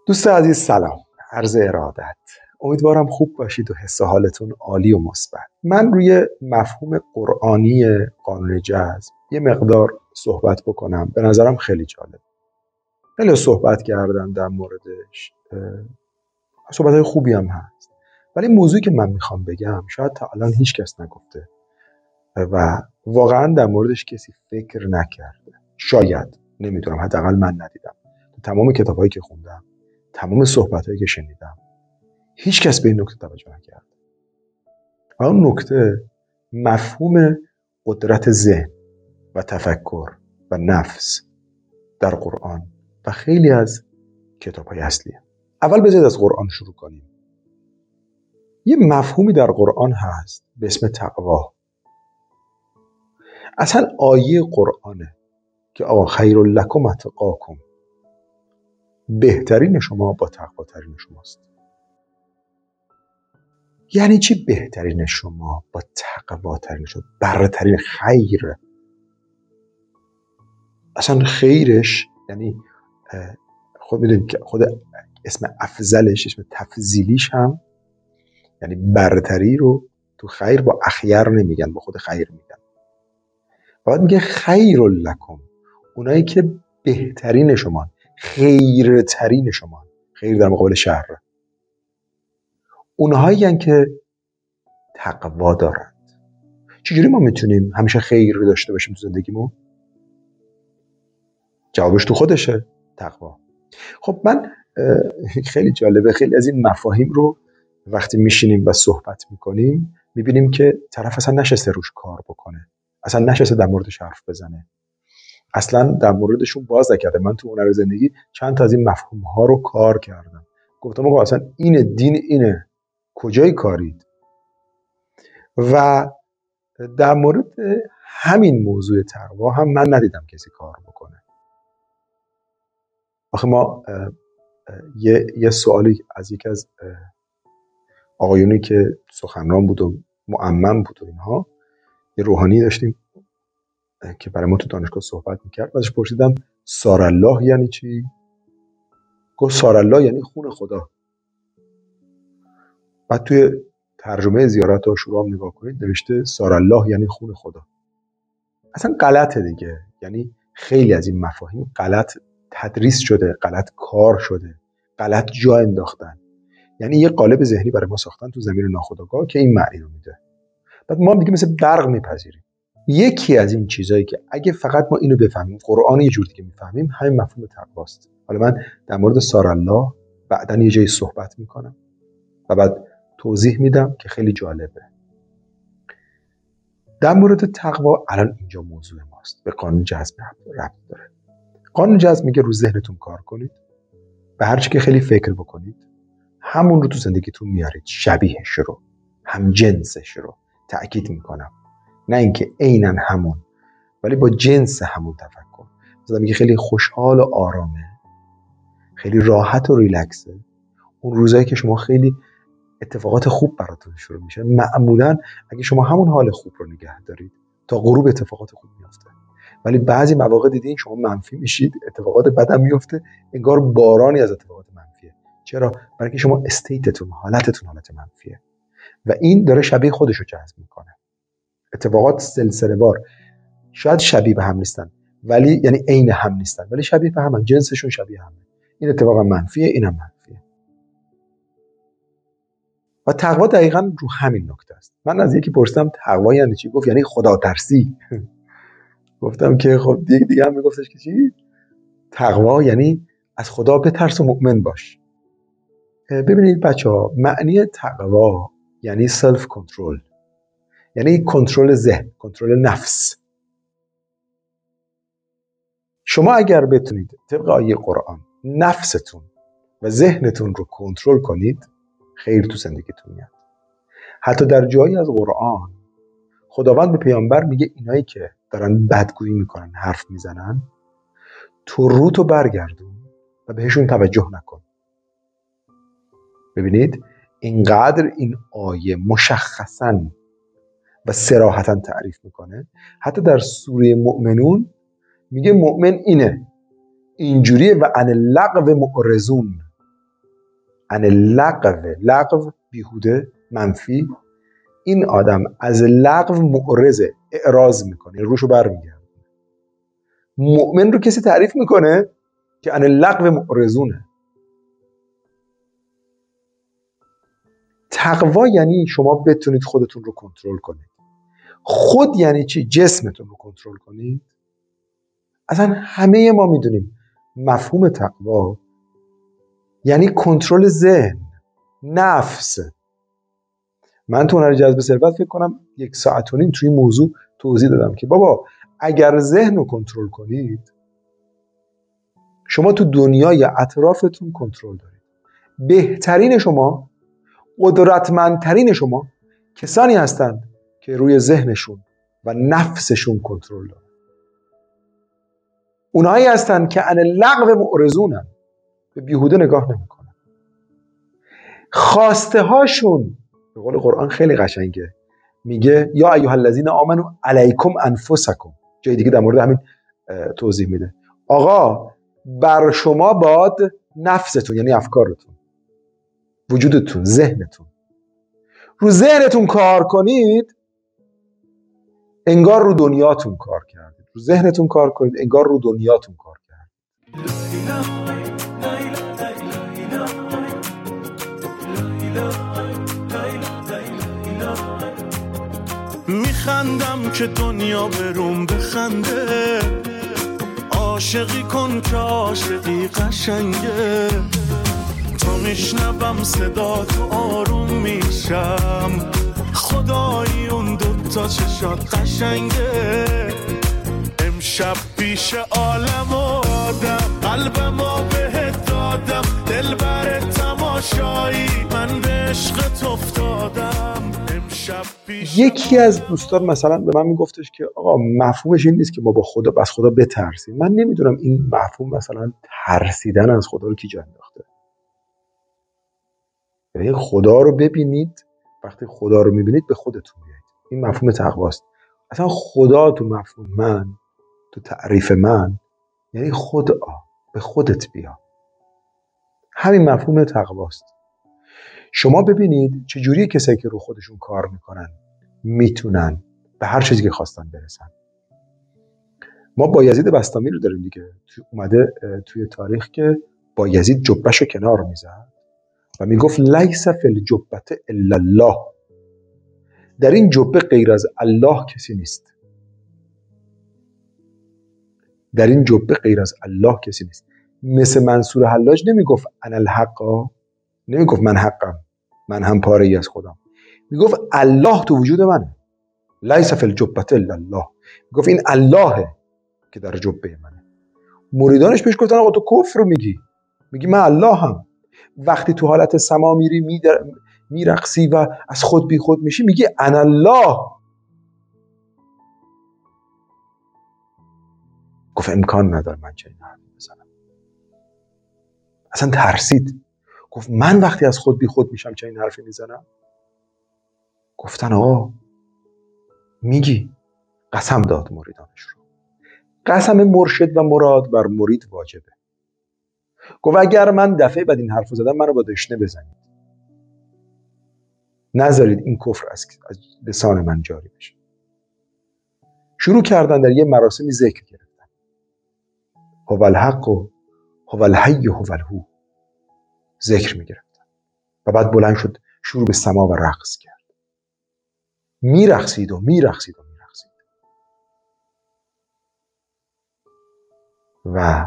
دوست عزیز سلام، عرض ارادت. امیدوارم خوب باشید و حس و حالتون عالی و مثبت. من روی مفهوم قرآنی قانون جذب یه مقدار صحبت بکنم. به نظرم خیلی جالب. خیلی صحبت کردم در موردش. صحبت‌های خوبی هم هست. ولی موضوعی که من میخوام بگم شاید تا الان هیچ کس نگفته و واقعا در موردش کسی فکر نکرده. شاید، نمیدونم، حداقل من ندیدم. تمام کتابایی که خوندم، تمام صحبتایی که شنیدم، هیچ کس به این نکته توجه نکرد. و اون نکته مفهوم قدرت ذهن و تفکر و نفس در قرآن و خیلی از کتاب‌های اصلیه. اول بذارید از قرآن شروع کنیم. یه مفهومی در قرآن هست به اسم تقوا. اصلا آیه قرآنه که آقا خیر لکم اتقاکم، بهترین شما با تقواترین شماست. یعنی چی بهترین شما با تقواترین شما؟ برترین خیر. اصلا خیرش یعنی خود میدونید که خود اسم افضلش، اسم تفضیلیش هم یعنی برتری رو تو خیر با اخیر نمیگن، با خود خیر میگن. بعد میگه خیر لکم، اونایی که بهترین شما، خیرترین شما. خیر در مقابل شر. اونهایی هستند که تقوا دارند. چجوری ما میتونیم همیشه خیر رو داشته باشیم تو زندگیمون؟ جوابش تو خودشه، تقوا. خب من خیلی جالبه، خیلی از این مفاهیم رو وقتی میشینیم و صحبت میکنیم میبینیم که طرف اصلا نشسته روش کار بکنه، اصلا نشسته در موردش حرف بزنه، اصلا در موردشون باز نکرده. من تو هنر زندگی چند تا از این مفهوم ها رو کار کردم، گفتم آقا اصلا اینه دین، اینه کجای کارید. و در مورد همین موضوع تقوا هم من ندیدم کسی کار بکنه. آخه ما یه سوالی از یکی از آقایونی که سخنران بود و مؤمن بود و اینها، یه روحانی داشتیم که برای ما تو دانشگاه صحبت میکرد. ازش پرسیدم سارالله یعنی چی؟ گفت سارالله یعنی خون خدا. بعد توی ترجمه زیارت عاشورا هم نگاه کنید نوشته سارالله یعنی خون خدا. اصلا غلطه دیگه. یعنی خیلی از این مفاهیم غلط تدریس شده، غلط کار شده، غلط جا انداختن. یعنی یه قالب ذهنی برای ما ساختن تو زمین ناخودآگاه که این معنی رو میده. بعد ما دیگه مثل برق میپذیریم. یکی از این چیزایی که اگه فقط ما اینو بفهمیم، قرآن یه جور دیگه میفهمیم، همین مفهوم تقواست. حالا من در مورد سارالله بعداً یه جایی صحبت میکنم و بعد توضیح میدم که خیلی جالبه. در مورد تقوا الان اینجا موضوع ماست. به قانون جذب ربط داره. قانون جذب میگه رو ذهنتون کار کنید، به هر چی که خیلی فکر بکنید همون رو تو زندگیتون میارید، شبیهش رو، هم جنسش رو. تأکید میکنم، نه اینکه عیناً همون، ولی با جنس همون تفکر. مثلا میگه خیلی خوشحال و آرامه، خیلی راحت و ریلکسه. اون روزایی که شما خیلی اتفاقات خوب براتون شروع میشه، معمولاً اگه شما همون حال خوب رو نگه دارید تا غروب اتفاقات خوب میفته. ولی بعضی مواقع دیدین شما منفی میشید، اتفاقات بد هم میفته، انگار بارانی از اتفاقات منفیه. چرا؟ برای اینکه شما استیتتون، حالتتون حالت منفیه و این داره شبیه خودش رو جذب میکنه. اتفاقات سلسله وار شاید شبیه به هم نیستن، ولی یعنی عین هم نیستن، ولی شبیه به هم، جنسشون شبیه همه. این اتفاق منفیه، اینم منفیه. و تقوا دقیقاً رو همین نکته است. من از یکی پرسیدم تقوا یعنی چی؟ گفت یعنی خدا ترسی. گفتم که خب دیگه هم میگفتش که چی؟ تقوا یعنی از خدا بترس و مؤمن باش. ببینید بچه‌ها، معنی تقوا یعنی سلف کنترل، یعنی کنترل ذهن، کنترل نفس. شما اگر بتونید طبق آیه قرآن نفستون و ذهنتون رو کنترل کنید، خیر تو زندگیتون میاد. حتی در جایی از قرآن خداوند به پیامبر میگه اینایی که دارن بدگویی میکنن، حرف میزنن، تو روتو برگردون و بهشون توجه نکن. ببینید اینقدر این آیه مشخصاً و صراحتاً تعریف میکنه. حتی در سوره مؤمنون میگه مؤمن اینه، اینجوریه و عن اللغو معرضون. عن لغو بیهوده، منفی. این آدم از لغو معرضه، اعراض میکنه، روشو برمیگرده. مؤمن رو کسی تعریف میکنه که عن لغو معرضونه. تقوا یعنی شما بتونید خودتون رو کنترل کنید. خود یعنی چی؟ جسمتون رو کنترل کنید. اصلا همه ما میدونیم مفهوم تقوا یعنی کنترل ذهن، نفس. من تو هنر جذب ثروت فکر کنم 1.5 ساعت توی موضوع توضیح دادم که بابا اگر ذهن رو کنترل کنید شما تو دنیای اطرافتون کنترل دارید. بهترین شما، قدرتمندترین شما کسانی هستند که روی ذهنشون و نفسشون کنترل دارن. اونایی هستند که عن لغو معرضونن، به بیهوده نگاه نمیکنن. خواسته هاشون به قول قرآن خیلی قشنگه، میگه یا ایها الذین آمنوا علیکم انفسکم. جای دیگه در مورد همین توضیح میده. آقا بر شما باد نفستون، یعنی افکارتون، وجودتون، ذهنتون. رو ذهنتون کار کنید انگار رو دنیاتون کار کردید. رو ذهنتون کار کنید انگار رو دنیاتون کار کردید. میخندم که دنیا بروم بخنده، عاشقی کن که عاشقی قشنگه. تا میشنوم صدا تو آروم میشم، خدایی اون دوتا چشات قشنگه. امشب پیش عالم و آدم قلبمو بهت دادم، دل بر تماشایی من به عشقت افتادم. یکی از دوستان مثلا به من میگفتش که آقا مفهومش این نیست که ما با خدا بس خدا بترسیم. من نمیدونم این مفهوم مثلا ترسیدن از خدا رو کی جا انداخته. یعنی خدا رو ببینید، وقتی خدا رو میبینید به خودتون بیایید. این مفهوم تقواست. اصلا خدا تو مفهوم من، تو تعریف من، یعنی خدا، به خودت بیا. همین مفهوم تقواست. شما ببینید چجوری کسایی که رو خودشون کار میکنن میتونن به هر چیزی که خواستن برسن. ما بایزید بسطامی رو داریم دیگه، اومده توی تاریخ که بایزید جبهشو کنار میزد و میگفت لیس فی الجبهة الا الله. در این جبه غیر از الله کسی نیست. در این جبه غیر از الله کسی نیست. مثل منصور حلاج نمیگفت انا الحق، نمیگفت من حقم، من هم پاره ای از خودم. میگفت الله تو وجود منه. لیس فی الجبهة الا الله. میگفت این اللهه که در جبه منه. مریدانش بهش گفتن آقا تو کفر رو میگی من الله هم. وقتی تو حالت سما میری میرقصی و از خود بی خود میشی میگی انا الله. گفت امکان نداره من چنین حرفی بزنم. اصلا ترسید. گفت من وقتی از خود بی خود میشم چنین حرفی میزنم؟ گفتن آقا میگی. قسم داد مریدانش رو. قسم مرشد و مراد بر مرید واجبه. گفت اگر من دفعه بعد این حرفو زدم منو با دشنه بزنید، نذارید این کفر از لسان من جاری بشه. شروع کردن در یه مراسمی ذکر گرفتن. هو الحق و هو الحی و هو الهو. ذکر میگرفتن و بعد بلند شد شروع به سما و رقص کرد. میرقصید و میرقصید و میرقصید و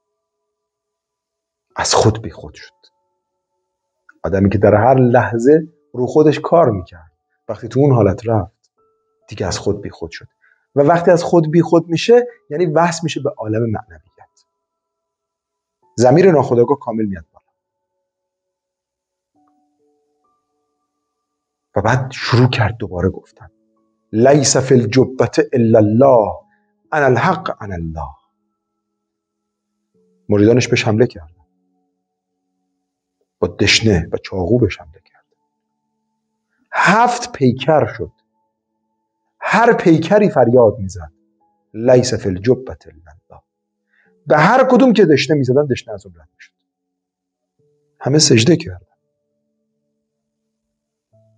از خود بی خود شد. آدمی که در هر لحظه رو خودش کار میکرد وقتی تو اون حالت رفت دیگه از خود بی خود شد. و وقتی از خود بی خود میشه یعنی وصل میشه به عالم معنویت. ضمیر ناخودآگاه کامل میاد بالا. و بعد شروع کرد دوباره گفتن لیس فی الجبهة الا الله انا الحق انا الله. مریدانش بهش حمله کردن، با دشنه و چاقو بهش حمله کردن. 7 پیکر شد. هر پیکری فریاد میزد لیس فی الجبهة الا الله. به هر کدوم که دشنه میزدن دشنه از اون رد میشد. همه سجده کردن.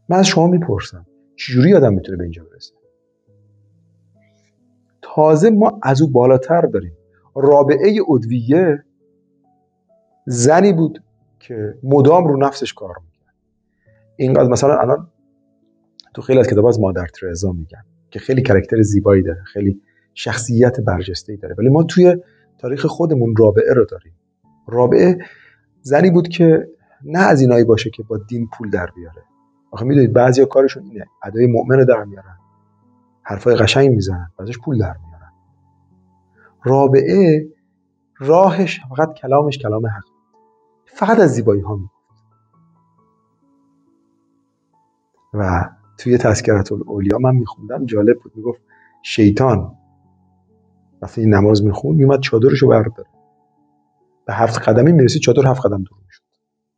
من از شما میپرسم چجوری آدم میتونه به اینجا برسه؟ تازه ما از او بالاتر داریم. رابعه ادویه زنی بود که مدام رو نفسش کار میکرد. اینقدر مثلا الان تو خیلی از کتاب‌ها از مادر ترزا میگن که خیلی کاراکتر زیبایی داره، خیلی شخصیت برجسته‌ای داره، ولی ما توی تاریخ خودمون رابعه رو داریم. رابعه زنی بود که نه از اینایی باشه که با دین پول در بیاره. آخه میدونید بعضیا کارشون اینه، ادای مؤمن رو در میارن، حرفای قشنگ میزنن، بعدش پول در میارن. رابعه راهش فقط کلامش کلام حق، فقط از زیبایی ها میگفت. و توی تذکرة الاولیا من میخوندم، جالب بود، میگفت شیطان وقتی این نماز میخوند میومد چادرشو برداره، به 7 قدمی میرسید چادر 7 قدم دور میشد.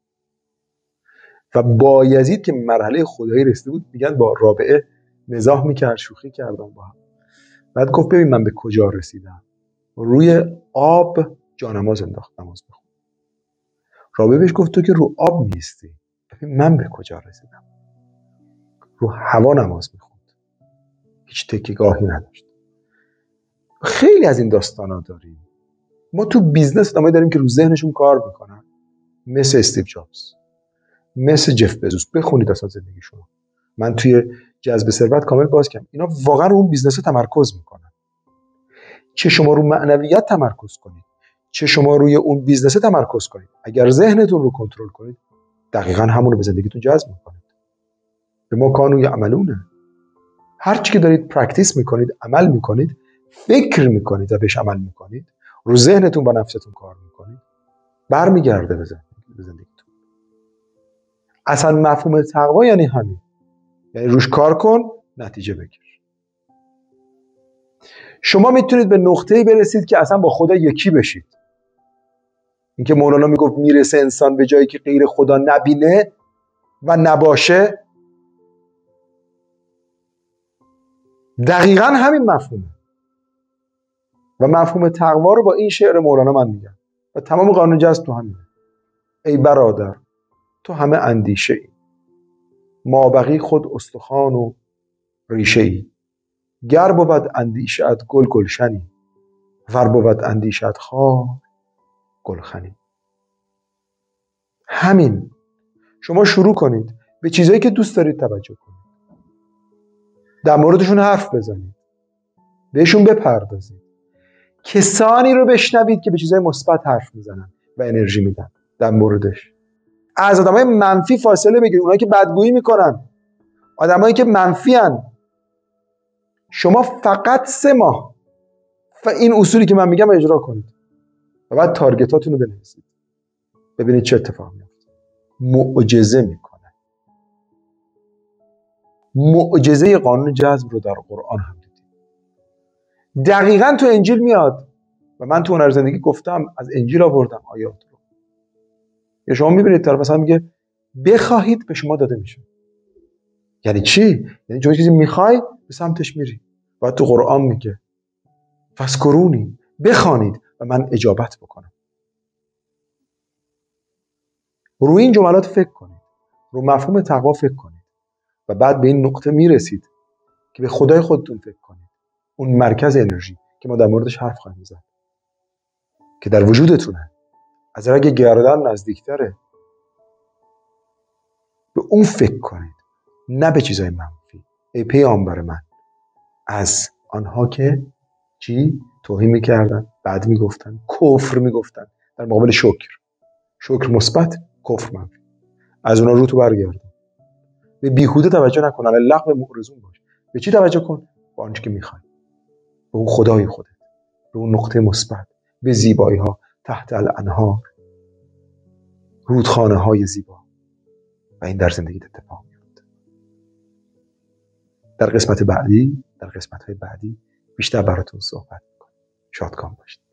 و بایزید که مرحله خدایی رسیده بود، میگن با رابعه مزاح میکرد، شوخی کردن با هم. بعد گفت ببین من به کجا رسیدم، روی آب جانماز انداخت نماز بخون. رابعه بهش گفت تو که رو آب نیستی، ببین من به کجا رسیدم، رو هوا نماز میخوند، هیچ تکیه‌گاهی نداشت. خیلی از این داستانا داریم. ما تو بیزنس آدمایی داریم که رو ذهنشون کار میکنن، مثل استیو جابز، مثل جف بزوس. بخونید اصلا زندگیشون. من توی جذب ثروت کامل باز کردم، اینا واقعا رو اون بیزنس تمرکز میکنن. چه شما رو معنویت تمرکز کنید، چه شما روی اون بیزنس تمرکز کنید، اگر ذهنتون رو کنترل کنید دقیقاً همون رو به زندگیتون جذب میکنید. به ما کانون یعملونه. هر چی که دارید پرکتیس میکنید، عمل میکنید، فکر میکنید و بهش عمل میکنید، رو ذهنتون و نفستون کار میکنید، برمیگرده به زندگیتون. اصلا مفهوم تقوا یعنی همین، یعنی روش کار کن، نتیجه بگیر. شما میتونید به نقطه‌ای برسید که اصلا با خدا یکی بشید. اینکه مولانا میگفت میرسه انسان به جایی که غیر خدا نبینه و نباشه، دقیقاً همین مفهومه. و مفهوم تقوا رو با این شعر مولانا من میگم و تمام قانون جذب تو همینه. ای برادر تو همه اندیشه ای، مابقی خود استخوان و ریشه ای. گر بود اندیشه‌ات گل گلشنی، ور بود اندیشه‌ات خار گلخنی. همین. شما شروع کنید به چیزایی که دوست دارید توجه کنید، در موردشون حرف بزنید، بهشون بپردازید، کسانی رو بشنوید که به چیزای مثبت حرف میزنن و انرژی میدن در موردش. از آدمای منفی فاصله بگیرید، اونایی که بدگویی میکنن، آدمایی که منفیان. شما فقط 3 ماه و این اصولی که من میگم اجرا کنید و بعد تارگتاتون رو بنویسید، ببینید چه اتفاقی میفته. معجزه میکنه. معجزه قانون جذب رو در قرآن هم دیدیم. دقیقاً تو انجیل میاد و من تو هنر زندگی گفتم، از انجیل آوردم آیات رو. یا شما میبینید طرف مثلا میگه بخواهید به شما داده میشه. یعنی چی؟ یعنی چون چیزی میخوای به سمتش میری. و تو قرآن میگه فذکرونی، بخوانید و من اجابت بکنم. روی این جملات فکر کنید، رو مفهوم تقوا فکر کنید و بعد به این نقطه میرسید که به خدای خودتون فکر کنید، اون مرکز انرژی که ما در موردش حرف خواهیم زد که در وجودتونه، از رگ گردن نزدیکتره. به اون فکر کنید، نه به چیزای منفی. ای پیامبر من، از آنها که چی؟ توهین میکردن، بد میگفتن، کفر میگفتن در مقابل شکر مثبت، کفر منفی. از اونا رو تو برگردون. به بیهوده توجه نکن، علی اللغو معرضون باش. به چی توجه کن؟ به آنچه که میخوای، به اون خدای خودت، به اون نقطه مثبت، به زیبایی ها تحت الانهار، رودخانه های زیبا. و این در زندگیت اتفاق میفته. در قسمت های بعدی بیشتر براتون صحبت میکنم. شادکام باشید.